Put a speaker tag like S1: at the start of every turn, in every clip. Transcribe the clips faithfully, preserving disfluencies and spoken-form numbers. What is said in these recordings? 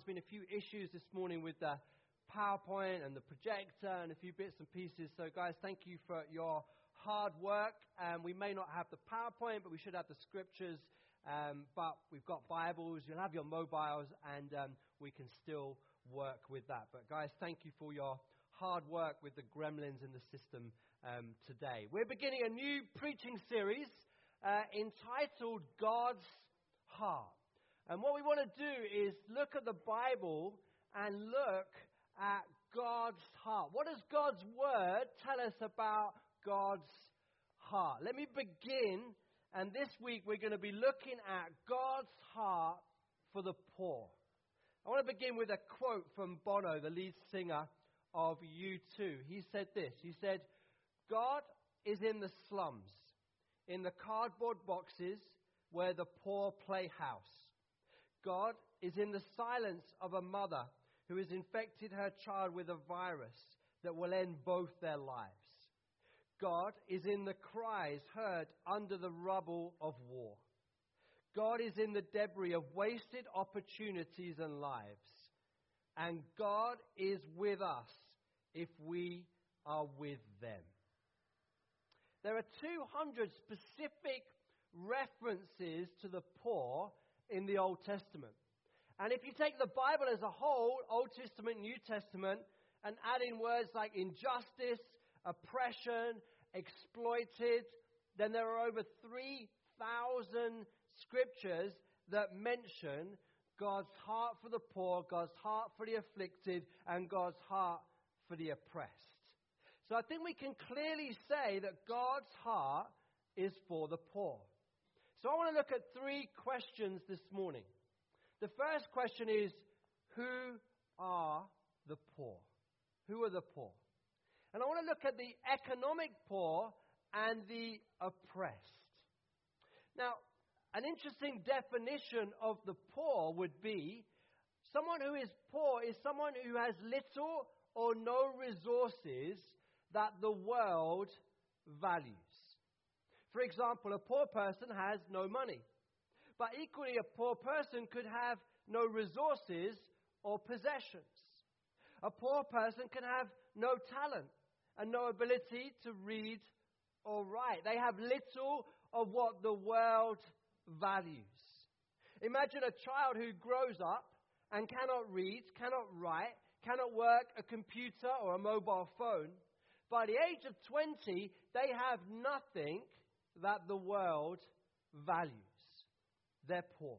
S1: been a few issues this morning with the PowerPoint and the projector and a few bits and pieces. So, guys, thank you for your hard work. Um, we may not have the PowerPoint, but we should have the scriptures. Um, but we've got Bibles. You'll have your mobiles, and um, we can still work with that. But, guys, thank you for your hard work with the gremlins in the system um, today. We're beginning a new preaching series uh, entitled God's Heart. And what we want to do is look at the Bible and look at God's heart. What does God's Word tell us about God's heart? Let me begin, and this week we're going to be looking at God's heart for the poor. I want to begin with a quote from Bono, the lead singer of U two. He said this, he said, "God is in the slums, in the cardboard boxes where the poor play house. God is in the silence of a mother who has infected her child with a virus that will end both their lives. God is in the cries heard under the rubble of war. God is in the debris of wasted opportunities and lives. And God is with us if we are with them." There are two hundred specific references to the poor in the Old Testament. And if you take the Bible as a whole, Old Testament, New Testament, and add in words like injustice, oppression, exploited, then there are over three thousand scriptures that mention God's heart for the poor, God's heart for the afflicted, and God's heart for the oppressed. So I think we can clearly say that God's heart is for the poor. So I want to look at three questions this morning. The first question is, who are the poor? Who are the poor? And I want to look at the economic poor and the oppressed. Now, an interesting definition of the poor would be someone who is poor is someone who has little or no resources that the world values. For example, a poor person has no money. But equally, a poor person could have no resources or possessions. A poor person can have no talent and no ability to read or write. They have little of what the world values. Imagine a child who grows up and cannot read, cannot write, cannot work a computer or a mobile phone. By the age of twenty, they have nothing that the world values. They're poor.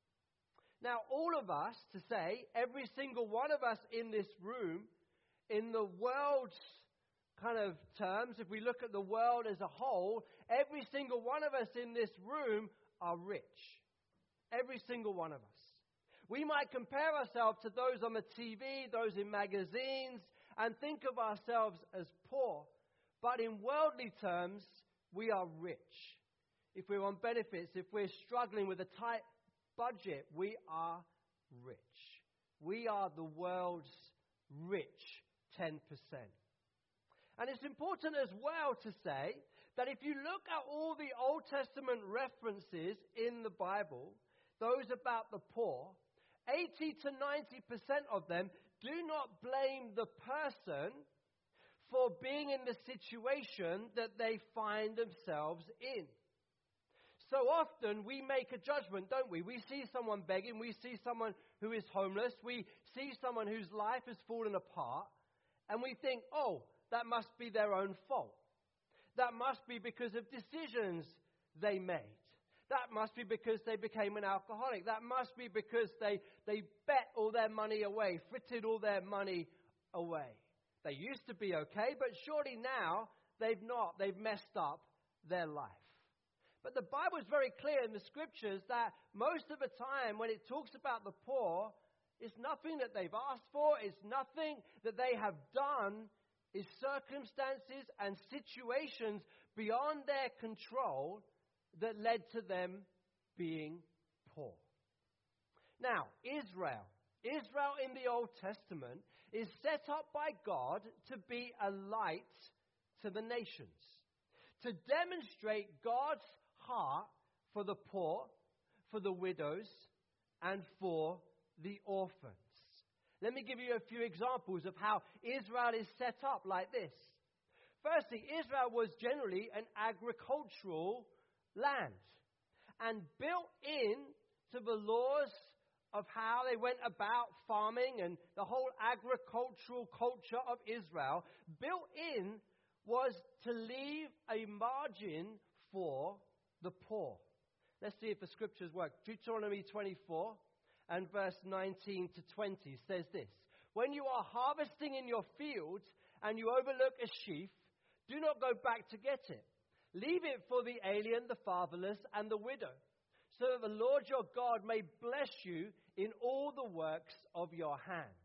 S1: Now, all of us, to say, every single one of us in this room, in the world's kind of terms, if we look at the world as a whole, every single one of us in this room are rich. Every single one of us. We might compare ourselves to those on the T V, those in magazines, and think of ourselves as poor. But in worldly terms, we are rich. If we're on benefits, if we're struggling with a tight budget, we are rich. We are the world's rich ten percent. And it's important as well to say that if you look at all the Old Testament references in the Bible, those about the poor, eighty to ninety percent of them do not blame the person for being in the situation that they find themselves in. So often we make a judgment, don't we? We see someone begging, we see someone who is homeless, we see someone whose life has fallen apart, and we think, oh, that must be their own fault. That must be because of decisions they made. That must be because they became an alcoholic. That must be because they, they bet all their money away, frittered all their money away. They used to be okay, but surely now they've not. They've messed up their life. But the Bible is very clear in the scriptures that most of the time when it talks about the poor, it's nothing that they've asked for, it's nothing that they have done, it's circumstances and situations beyond their control that led to them being poor. Now, Israel. Israel in the Old Testament is set up by God to be a light to the nations, to demonstrate God's heart for the poor, for the widows, and for the orphans. Let me give you a few examples of how Israel is set up like this. Firstly, Israel was generally an agricultural land. And built in to the laws of how they went about farming and the whole agricultural culture of Israel, built in was to leave a margin for the poor. Let's see if the scriptures work. Deuteronomy twenty-four and verse nineteen to twenty says this. When you are harvesting in your fields and you overlook a sheaf, do not go back to get it. Leave it for the alien, the fatherless, and the widow, so that the Lord your God may bless you in all the works of your hands.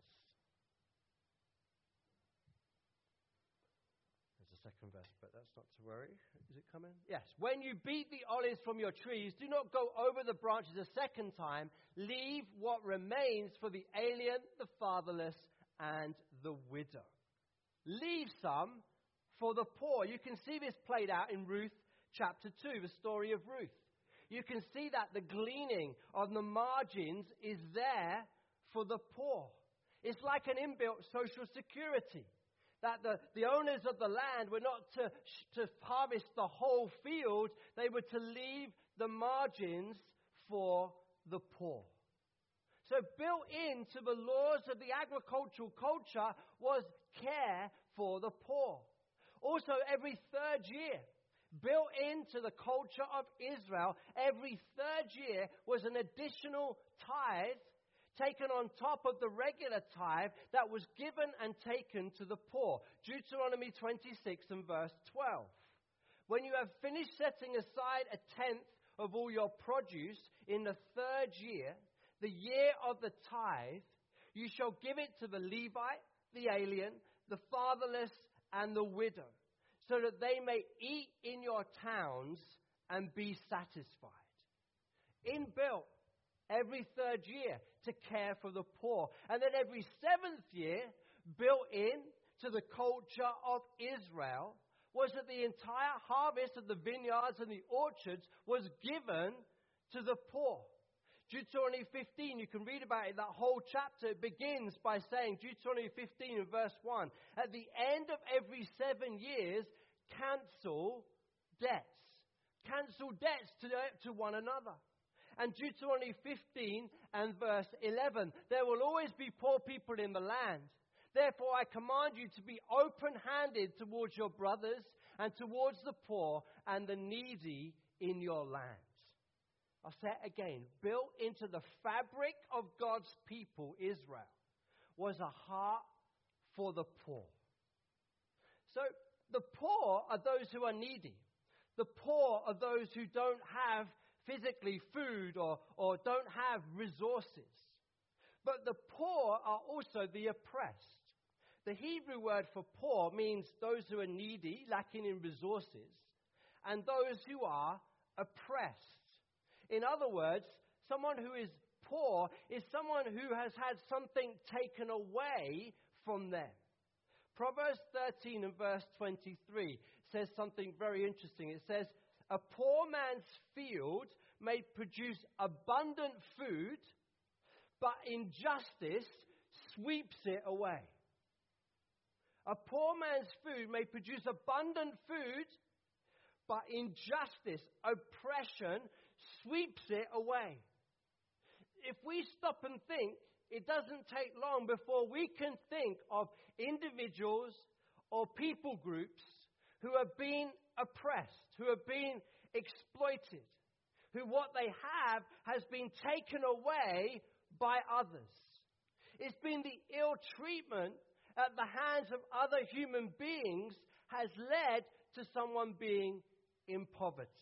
S1: There's a second verse, but that's not to worry. Is it coming? Yes. When you beat the olives from your trees, do not go over the branches a second time. Leave what remains for the alien, the fatherless, and the widow. Leave some for the poor. You can see this played out in Ruth chapter two, the story of Ruth. You can see that the gleaning of the margins is there for the poor. It's like an inbuilt social security. That the, the owners of the land were not to, to harvest the whole field. They were to leave the margins for the poor. So built into the laws of the agricultural culture was care for the poor. Also, every third year, built into the culture of Israel, every third year was an additional tithe taken on top of the regular tithe that was given and taken to the poor. Deuteronomy twenty-six and verse twelve. When you have finished setting aside a tenth of all your produce in the third year, the year of the tithe, you shall give it to the Levite, the alien, the fatherless, and the widow, so that they may eat in your towns and be satisfied. Inbuilt every third year to care for the poor. And then every seventh year, built in to the culture of Israel, was that the entire harvest of the vineyards and the orchards was given to the poor. Deuteronomy fifteen, you can read about it, that whole chapter. It begins by saying, Deuteronomy fifteen and verse one, at the end of every seven years, cancel debts. Cancel debts to, to one another. And Deuteronomy fifteen and verse eleven, there will always be poor people in the land. Therefore I command you to be open-handed towards your brothers and towards the poor and the needy in your land. I'll say it again. Built into the fabric of God's people, Israel, was a heart for the poor. So the poor are those who are needy. The poor are those who don't have physically food or, or don't have resources. But the poor are also the oppressed. The Hebrew word for poor means those who are needy, lacking in resources, and those who are oppressed. In other words, someone who is poor is someone who has had something taken away from them. Proverbs thirteen and verse twenty-three says something very interesting. It says, a poor man's field may produce abundant food, but injustice sweeps it away. A poor man's food may produce abundant food, but injustice, oppression, sweeps it away. If we stop and think, it doesn't take long before we can think of individuals or people groups who have been oppressed, who have been exploited, who what they have has been taken away by others. It's been the ill treatment at the hands of other human beings has led to someone being in poverty.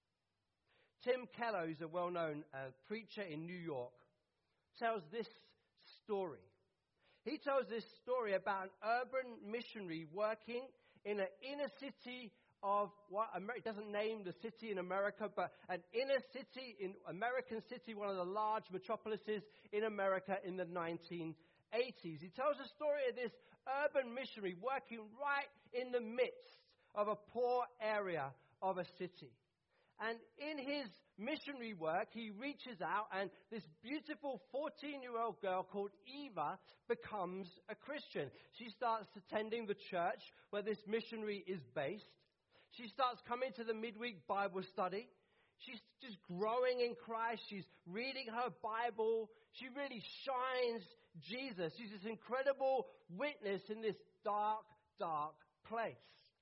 S1: Tim Keller, who's a well-known uh, preacher in New York, tells this story. He tells this story about an urban missionary working in an inner city of, what, it doesn't name the city in America, but an inner city, in American city, one of the large metropolises in America in the nineteen eighties. He tells the story of this urban missionary working right in the midst of a poor area of a city. And in his missionary work, he reaches out, and this beautiful fourteen-year-old girl called Eva becomes a Christian. She starts attending the church where this missionary is based. She starts coming to the midweek Bible study. She's just growing in Christ. She's reading her Bible. She really shines Jesus. She's this incredible witness in this dark, dark place.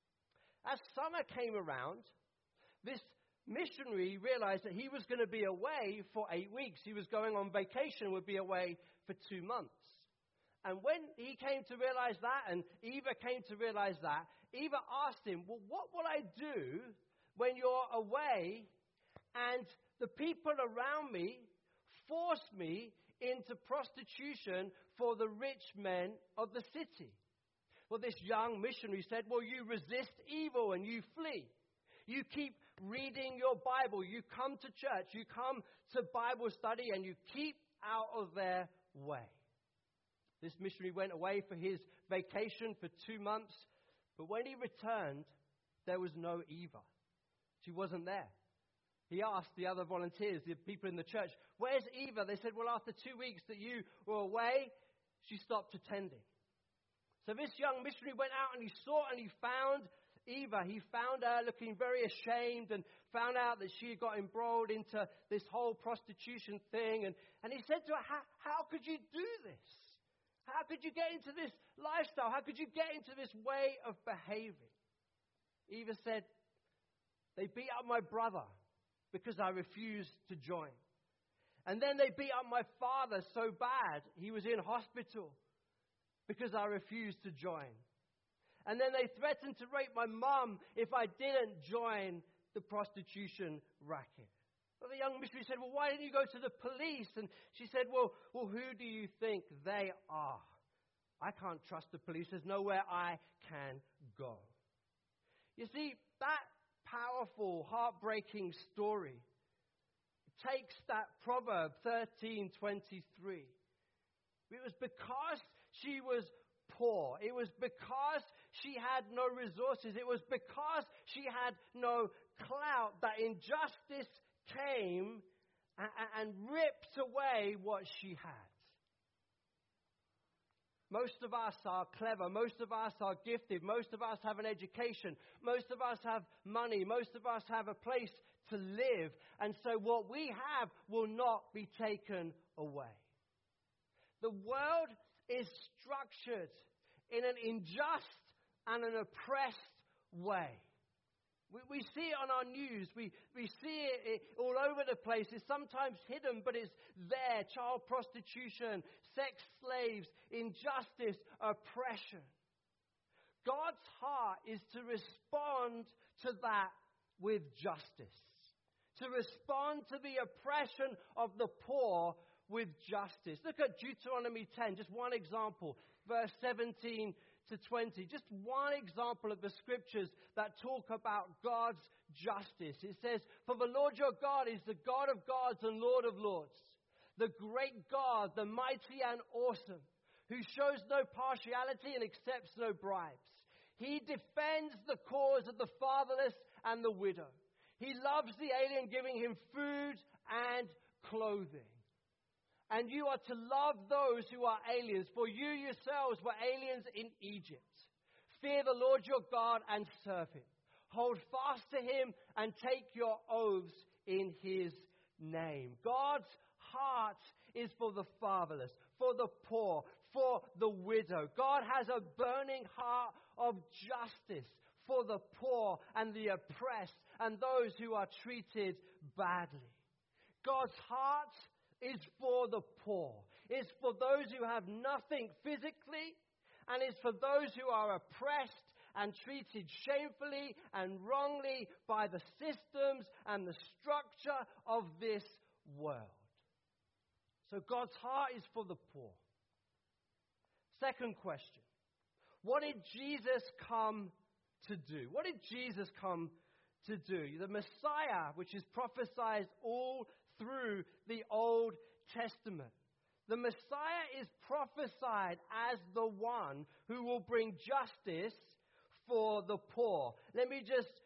S1: As summer came around, this missionary realized that he was going to be away for eight weeks. He was going on vacation, would be away for two months. And when he came to realize that, and Eva came to realize that, Eva asked him, well, what will I do when you're away and the people around me force me into prostitution for the rich men of the city? Well, this young missionary said, well, you resist evil and you flee. You keep reading your Bible. You come to church. You come to Bible study, and you keep out of their way. This missionary went away for his vacation for two months. But when he returned, there was no Eva. She wasn't there. He asked the other volunteers, the people in the church, where's Eva? They said, well, after two weeks that you were away, she stopped attending. So this young missionary went out and he sought and he found Eva. He found her looking very ashamed and found out that she had got embroiled into this whole prostitution thing. And, and he said to her, how, how could you do this? How could you get into this lifestyle? How could you get into this way of behaving? Eva said, they beat up my brother because I refused to join. And then they beat up my father so bad he was in hospital because I refused to join. And then they threatened to rape my mum if I didn't join the prostitution racket. Well, the young missionary said, well, why didn't you go to the police? And she said, well, well, who do you think they are? I can't trust the police. There's nowhere I can go. You see, that powerful, heartbreaking story takes that Proverb thirteen twenty-three. It was because she was poor. It was because she had no resources. It was because she had no clout that injustice came and, and ripped away what she had. Most of us are clever. Most of us are gifted. Most of us have an education. Most of us have money. Most of us have a place to live. And so what we have will not be taken away. The world is structured in an unjust and an oppressed way. We, we see it on our news. We, we see it, it all over the place. It's sometimes hidden, but it's there. Child prostitution, sex slaves, injustice, oppression. God's heart is to respond to that with justice. To respond to the oppression of the poor with justice. Look at Deuteronomy ten, just one example, verse seventeen to twenty. Just one example of the scriptures that talk about God's justice. It says, for the Lord your God is the God of gods and Lord of lords, the great God, the mighty and awesome, who shows no partiality and accepts no bribes. He defends the cause of the fatherless and the widow. He loves the alien, giving him food and clothing. And you are to love those who are aliens, for you yourselves were aliens in Egypt. Fear the Lord your God and serve him. Hold fast to him and take your oaths in his name. God's heart is for the fatherless, for the poor, for the widow. God has a burning heart of justice for the poor and the oppressed and those who are treated badly. God's heart is for the poor. It's for those who have nothing physically, and it's for those who are oppressed and treated shamefully and wrongly by the systems and the structure of this world. So God's heart is for the poor. Second question. What did Jesus come to do? What did Jesus come to do? The Messiah, which is prophesied all through the Old Testament. The Messiah is prophesied as the one who will bring justice for the poor. Let me just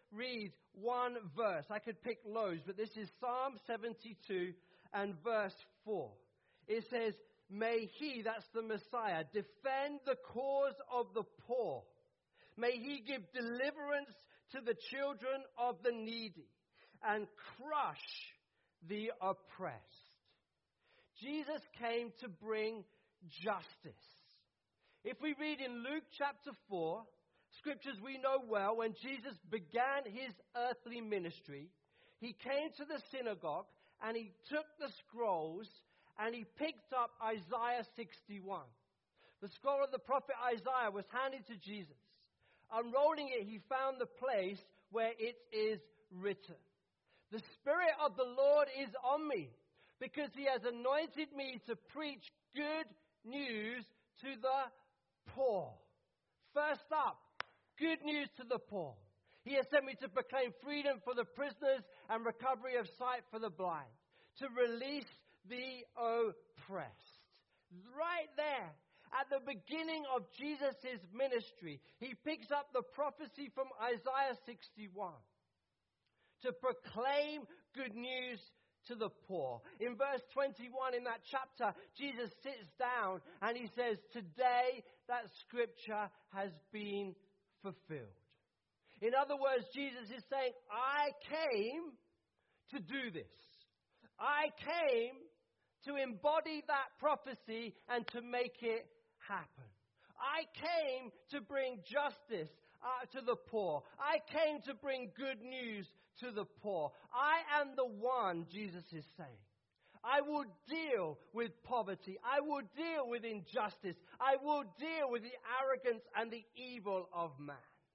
S1: read one verse. I could pick loads, but this is Psalm seventy-two and verse four. It says, may he, that's the Messiah, defend the cause of the poor. May he give deliverance to the children of the needy and crush the oppressed. Jesus came to bring justice. If we read in Luke chapter four, scriptures we know well, when Jesus began his earthly ministry, he came to the synagogue and he took the scrolls and he picked up Isaiah sixty-one. The scroll of the prophet Isaiah was handed to Jesus. Unrolling it, he found the place where it is written, the Spirit of the Lord is on me, because he has anointed me to preach good news to the poor. First up, good news to the poor. He has sent me to proclaim freedom for the prisoners and recovery of sight for the blind, to release the oppressed. Right there, at the beginning of Jesus' ministry, he picks up the prophecy from Isaiah sixty-one to proclaim good news to the poor. In verse twenty-one in that chapter, Jesus sits down and he says, today that scripture has been fulfilled. In other words, Jesus is saying, I came to do this. I came to embody that prophecy and to make it happen. I came to bring justice uh, to the poor. I came to bring good news to the poor. I am the one, Jesus is saying. I will deal with poverty. I will deal with injustice. I will deal with the arrogance and the evil of man.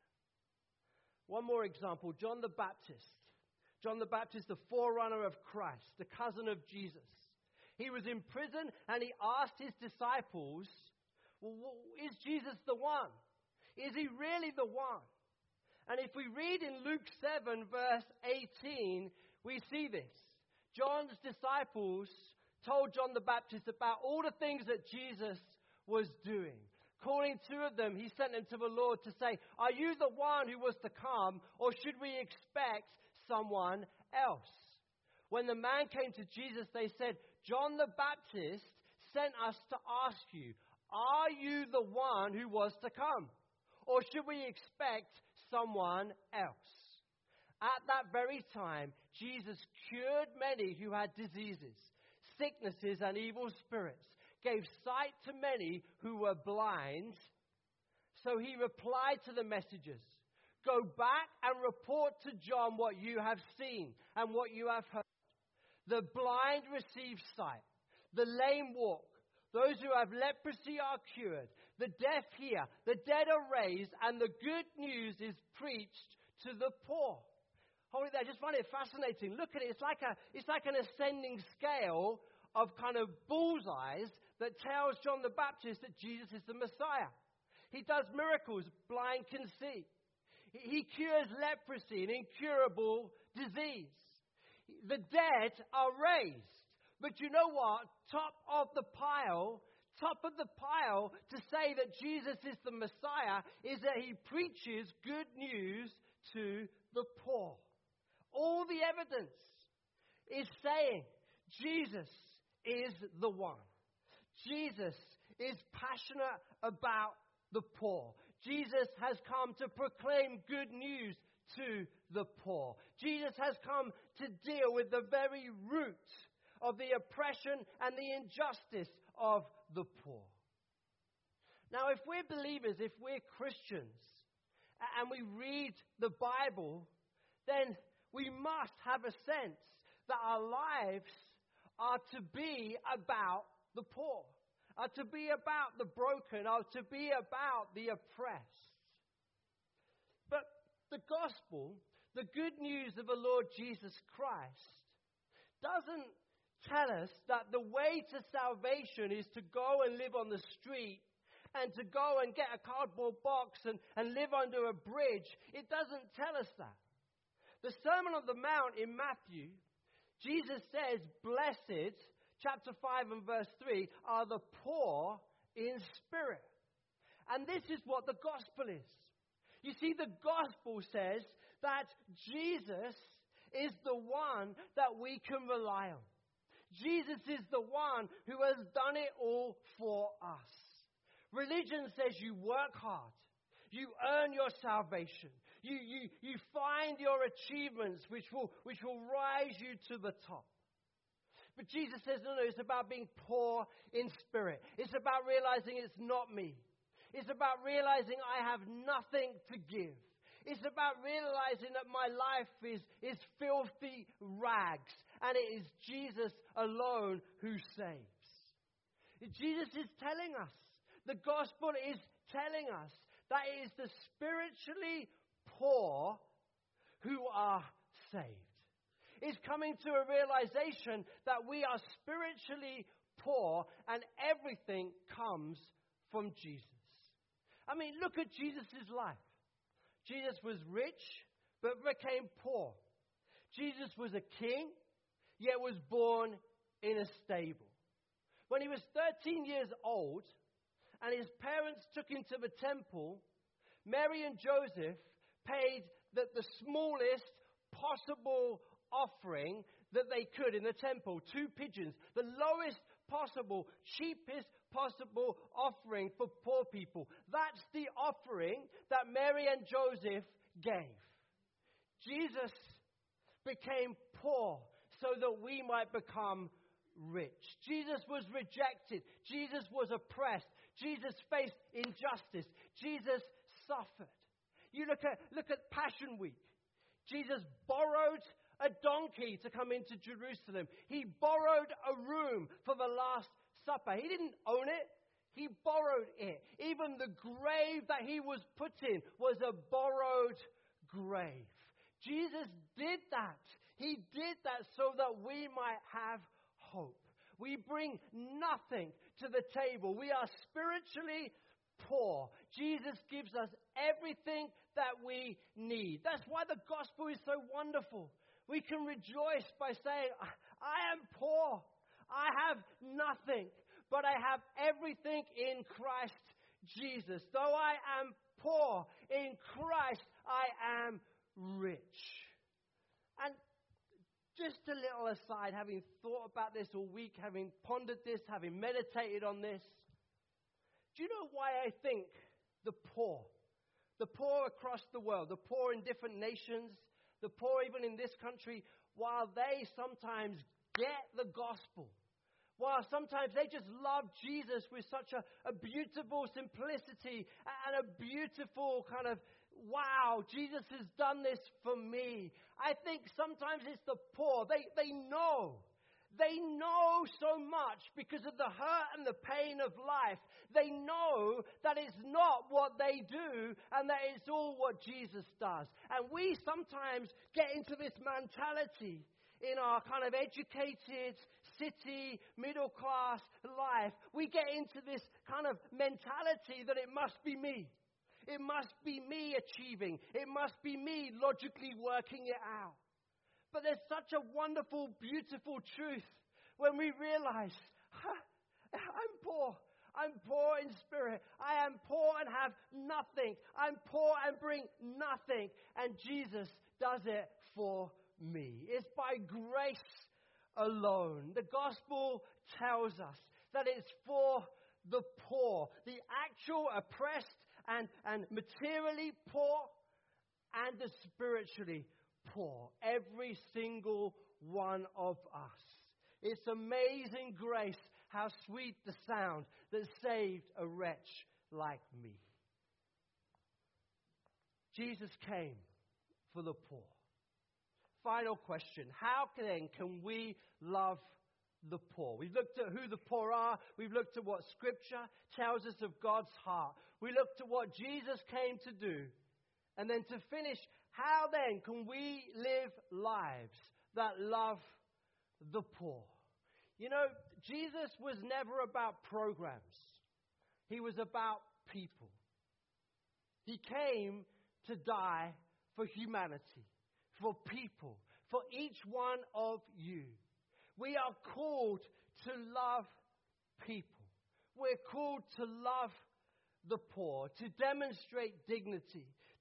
S1: One more example, John the Baptist. John the Baptist, the forerunner of Christ, the cousin of Jesus. He was in prison and he asked his disciples, well, is Jesus the one? Is he really the one? And if we read in Luke seven, verse eighteen, we see this. John's disciples told John the Baptist about all the things that Jesus was doing. Calling two of them, he sent them to the Lord to say, are you the one who was to come, or should we expect someone else? When the man came to Jesus, they said, John the Baptist sent us to ask you, are you the one who was to come? Or should we expect someone else? At that very time, Jesus cured many who had diseases, sicknesses, and evil spirits, gave sight to many who were blind. So he replied to the messengers, go back and report to John what you have seen and what you have heard. The blind receive sight, the lame walk, those who have leprosy are cured, the deaf hear, the dead are raised, and the good news is preached to the poor. Hold it there, I just find it fascinating. Look at it, it's like a, it's like an ascending scale of kind of bullseyes that tells John the Baptist that Jesus is the Messiah. He does miracles, blind can see. He cures leprosy, an incurable disease. The dead are raised. But you know what? Top of the pile, top of the pile to say that Jesus is the Messiah is that he preaches good news to the poor. All the evidence is saying Jesus is the one. Jesus is passionate about the poor. Jesus has come to proclaim good news to the poor. Jesus has come to deal with the very root of the oppression and the injustice of the poor. Now, if we're believers, if we're Christians, and we read the Bible, then we must have a sense that our lives are to be about the poor, are to be about the broken, are to be about the oppressed. But the gospel, the good news of the Lord Jesus Christ, doesn't tell us that the way to salvation is to go and live on the street and to go and get a cardboard box and, and live under a bridge. It doesn't tell us that. The Sermon on the Mount in Matthew, Jesus says, blessed, chapter five and verse three, are the poor in spirit. And this is what the gospel is. You see, the gospel says that Jesus is the one that we can rely on. Jesus is the one who has done it all for us. Religion says you work hard. You earn your salvation. You, you, you find your achievements which will, which will rise you to the top. But Jesus says, no, no, it's about being poor in spirit. It's about realizing it's not me. It's about realizing I have nothing to give. It's about realizing that my life is, is filthy rags, and it is Jesus alone who saves. Jesus is telling us, the gospel is telling us that it is the spiritually poor who are saved. It's coming to a realization that we are spiritually poor and everything comes from Jesus. I mean, look at Jesus' life. Jesus was rich, but became poor. Jesus was a king, yet was born in a stable. When he was thirteen years old, and his parents took him to the temple, Mary and Joseph paid the, the smallest possible offering that they could in the temple, two pigeons, the lowest possible, cheapest possible offering for poor people. That's the offering that Mary and Joseph gave. Jesus became poor so that we might become rich. Jesus was rejected. Jesus was oppressed. Jesus faced injustice. Jesus suffered. You look at, look at Passion Week. Jesus borrowed a donkey to come into Jerusalem. He borrowed a room for the Last Supper. He didn't own it. He borrowed it. Even the grave that he was put in was a borrowed grave. Jesus did that. He did that so that we might have hope. We bring nothing to the table. We are spiritually poor. Jesus gives us everything that we need. That's why the gospel is so wonderful. We can rejoice by saying, I am poor. I have nothing, but I have everything in Christ Jesus. Though I am poor, in Christ I am rich. And just a little aside, having thought about this all week, having pondered this, having meditated on this, do you know why I think the poor, the poor across the world, the poor in different nations, the poor even in this country, while they sometimes get the gospel, while sometimes they just love Jesus with such a, a beautiful simplicity and a beautiful kind of, wow, Jesus has done this for me. I think sometimes it's the poor. They, they know. They know so much because of the hurt and the pain of life. They know that it's not what they do and that it's all what Jesus does. And we sometimes get into this mentality in our kind of educated, city, middle class life. We get into this kind of mentality that it must be me. It must be me achieving. It must be me logically working it out. But there's such a wonderful, beautiful truth when we realize, huh, I'm poor. I'm poor in spirit. I am poor and have nothing. I'm poor and bring nothing. And Jesus does it for me. It's by grace alone. The gospel tells us that it's for the poor, the actual oppressed and, and materially poor and the spiritually poor. Every single one of us. It's amazing grace, how sweet the sound that saved a wretch like me. Jesus came for the poor. Final question. How then can we love the poor? We've looked at who the poor are. We've looked at what Scripture tells us of God's heart. We looked at what Jesus came to do. And then to finish, how then can we live lives that love the poor? You know, Jesus was never about programs. He was about people. He came to die for humanity, for people, for each one of you. We are called to love people. We're called to love the poor, to demonstrate dignity,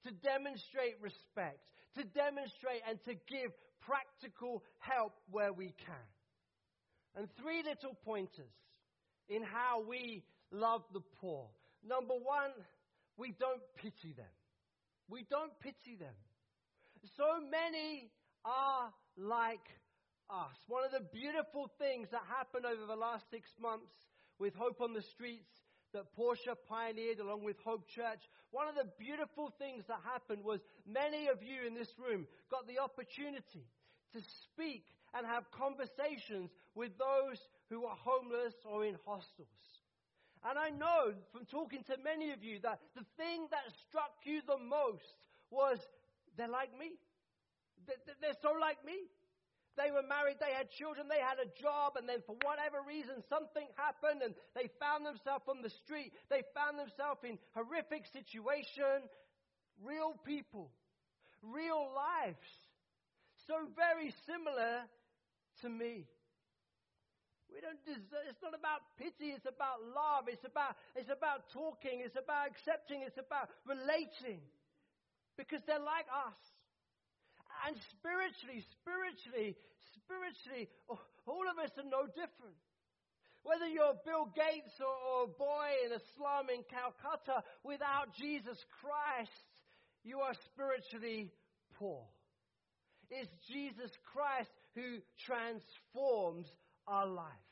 S1: to demonstrate respect, to demonstrate and to give practical help where we can. And three little pointers in how we love the poor. Number one, we don't pity them. We don't pity them. So many are like us. One of the beautiful things that happened over the last six months with Hope on the Streets that Portia pioneered along with Hope Church, one of the beautiful things that happened was many of you in this room got the opportunity to speak and have conversations with those who are homeless or in hostels. And I know from talking to many of you that the thing that struck you the most was they're like me. They're so like me. They were married, they had children, they had a job, and then for whatever reason, something happened, and they found themselves on the street. They found themselves in horrific situation. Real people. Real lives. So very similar to me. We don't deserve, it's not about pity, it's about love, it's about, it's about talking, it's about accepting, it's about relating. Because they're like us. And spiritually, spiritually, spiritually, all of us are no different. Whether you're Bill Gates or, or a boy in a slum in Calcutta, without Jesus Christ, you are spiritually poor. It's Jesus Christ who transforms our life.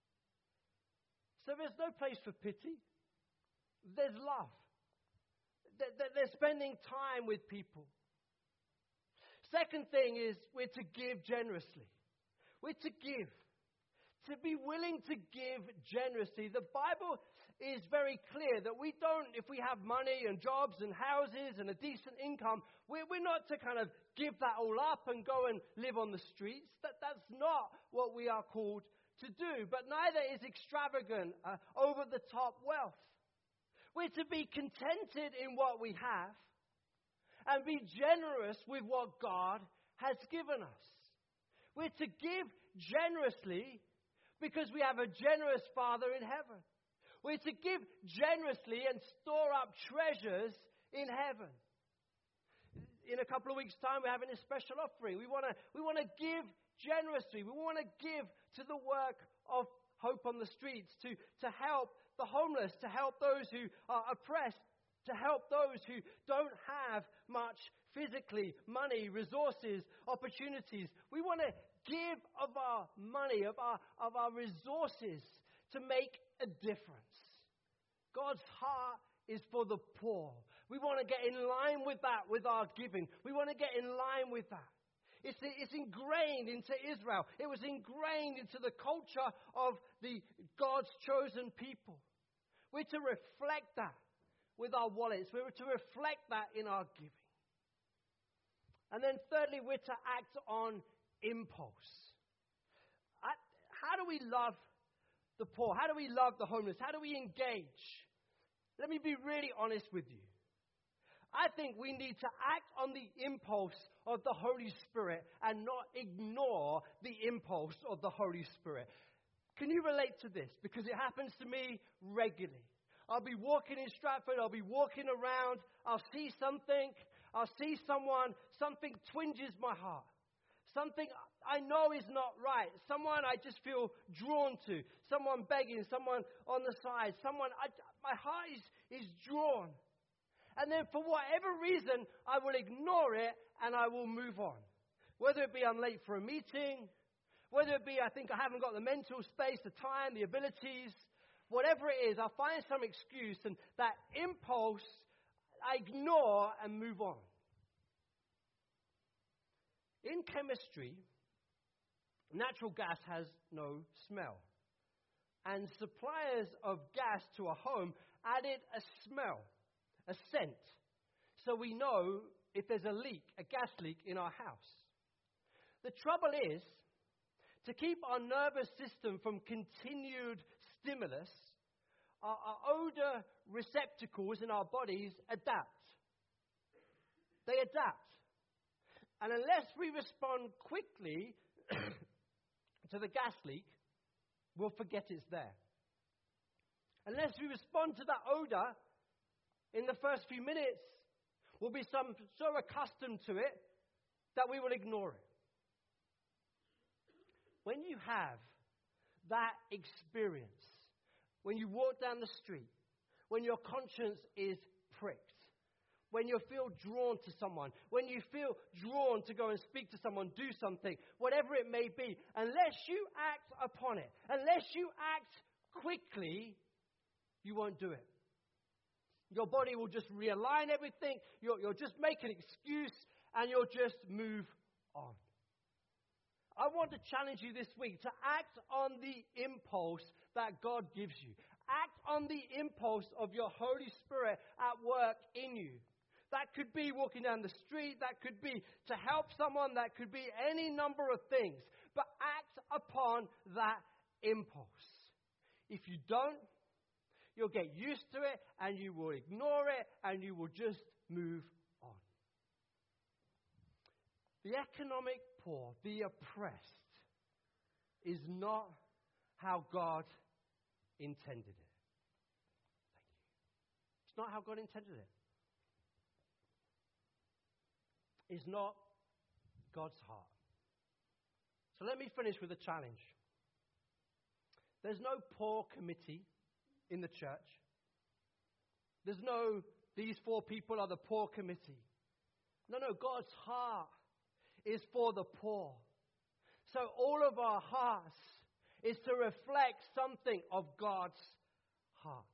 S1: So there's no place for pity. There's love. They're spending time with people. Second thing is we're to give generously. We're to give. To be willing to give generously. The Bible is very clear that we don't, if we have money and jobs and houses and a decent income, we're, we're not to kind of give that all up and go and live on the streets. That, that's not what we are called to do. But neither is extravagant, uh, over-the-top wealth. We're to be contented in what we have and be generous with what God has given us. We're to give generously because we have a generous Father in heaven. We're to give generously and store up treasures in heaven. In a couple of weeks' time, we're having a special offering. We want to we want to give generously. We want to give to the work of Hope on the Streets, to, to help the homeless, to help those who are oppressed, to help those who don't have much physically, money, resources, opportunities. We want to give of our money, of our, of our resources to make a difference. God's heart is for the poor. We want to get in line with that, with our giving. We want to get in line with that. It's, it's ingrained into Israel. It was ingrained into the culture of the God's chosen people. We're to reflect that with our wallets. We're to reflect that in our giving. And then thirdly, we're to act on impulse. How do we love the poor? How do we love the homeless? How do we engage? Let me be really honest with you. I think we need to act on the impulse of the Holy Spirit and not ignore the impulse of the Holy Spirit. Can you relate to this? Because it happens to me regularly. I'll be walking in Stratford, I'll be walking around, I'll see something, I'll see someone, something twinges my heart. Something I know is not right. Someone I just feel drawn to. Someone begging, someone on the side, someone, I, my heart is, is drawn. And then for whatever reason, I will ignore it and I will move on. Whether it be I'm late for a meeting, whether it be I think I haven't got the mental space, the time, the abilities, whatever it is, I'll find some excuse, and that impulse I ignore and move on. In chemistry, natural gas has no smell. And suppliers of gas to a home added a smell, a scent, so we know if there's a leak, a gas leak in our house. The trouble is, to keep our nervous system from continued stimulus, our, our odor receptacles in our bodies adapt. They adapt. And unless we respond quickly to the gas leak, we'll forget it's there. Unless we respond to that odor in the first few minutes, We'll be some, so accustomed to it that we will ignore it. When you have that experience, when you walk down the street, when your conscience is pricked, when you feel drawn to someone, when you feel drawn to go and speak to someone, do something, whatever it may be, unless you act upon it, unless you act quickly, you won't do it. Your body will just realign everything. You'll, you'll just make an excuse and you'll just move on. I want to challenge you this week to act on the impulse that God gives you. Act on the impulse of your Holy Spirit at work in you. That could be walking down the street. That could be to help someone. That could be any number of things. But act upon that impulse. If you don't, you'll get used to it and you will ignore it and you will just move on. The economic poor, the oppressed, is not how God intended it. Thank you. It's not how God intended it. It's not God's heart. So let me finish with a challenge. There's no poor committee in the church. There's no, these four people are the poor committee. No, no, God's heart is for the poor. So all of our hearts is to reflect something of God's heart.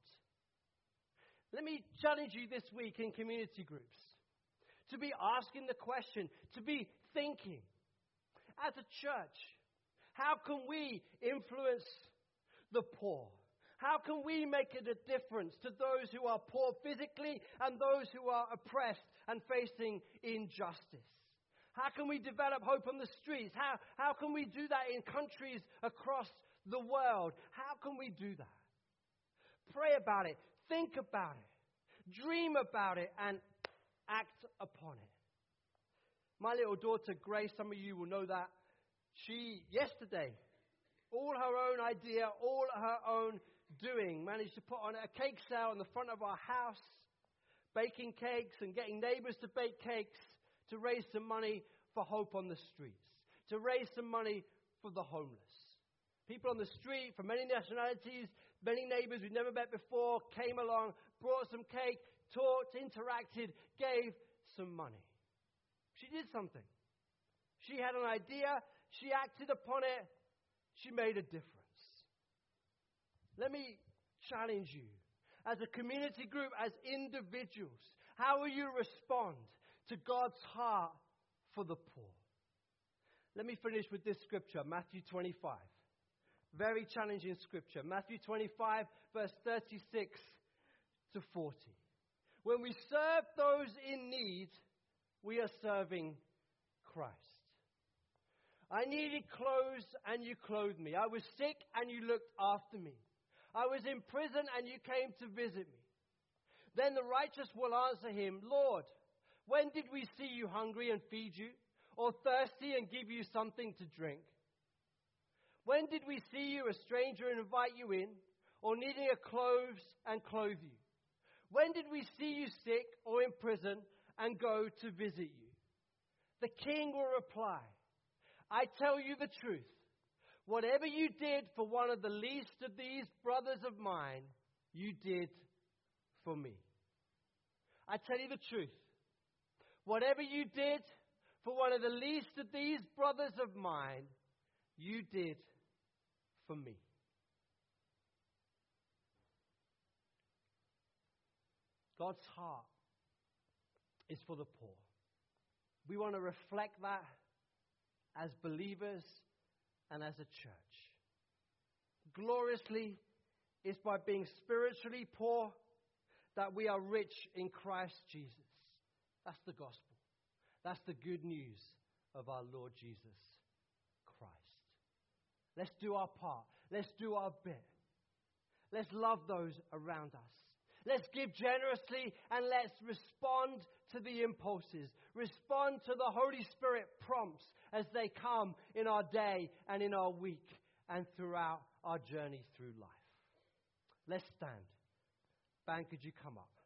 S1: Let me challenge you this week in community groups to be asking the question, to be thinking, as a church, how can we influence the poor? How can we make it a difference to those who are poor physically and those who are oppressed and facing injustice? How can we develop hope on the streets? How, how can we do that in countries across the world? How can we do that? Pray about it. Think about it. Dream about it and act upon it. My little daughter, Grace, some of you will know that. She, yesterday, all her own idea, all her own doing, managed to put on a cake sale in the front of our house, baking cakes and getting neighbors to bake cakes to raise some money for hope on the streets, to raise some money for the homeless. People on the street from many nationalities, many neighbors we've never met before, came along, brought some cake, talked, interacted, gave some money. She did something. She had an idea. She acted upon it. She made a difference. Let me challenge you. As a community group, as individuals, how will you respond to God's heart for the poor? Let me finish with this scripture, Matthew twenty-five. Very challenging scripture. Matthew twenty-five, verse thirty-six to forty. When we serve those in need, we are serving Christ. I needed clothes and you clothed me. I was sick and you looked after me. I was in prison and you came to visit me. Then the righteous will answer him, Lord, when did we see you hungry and feed you, or thirsty and give you something to drink? When did we see you a stranger and invite you in, or needing a clothes and clothe you? When did we see you sick or in prison and go to visit you? The king will reply, I tell you the truth. Whatever you did for one of the least of these brothers of mine, you did for me. I tell you the truth. Whatever you did for one of the least of these brothers of mine, you did for me. God's heart is for the poor. We want to reflect that as believers and as a church. Gloriously, it's by being spiritually poor that we are rich in Christ Jesus. That's the gospel. That's the good news of our Lord Jesus Christ. Let's do our part. Let's do our bit. Let's love those around us. Let's give generously and let's respond to the impulses. Respond to the Holy Spirit prompts as they come in our day and in our week and throughout our journey through life. Let's stand. Ben, could you come up?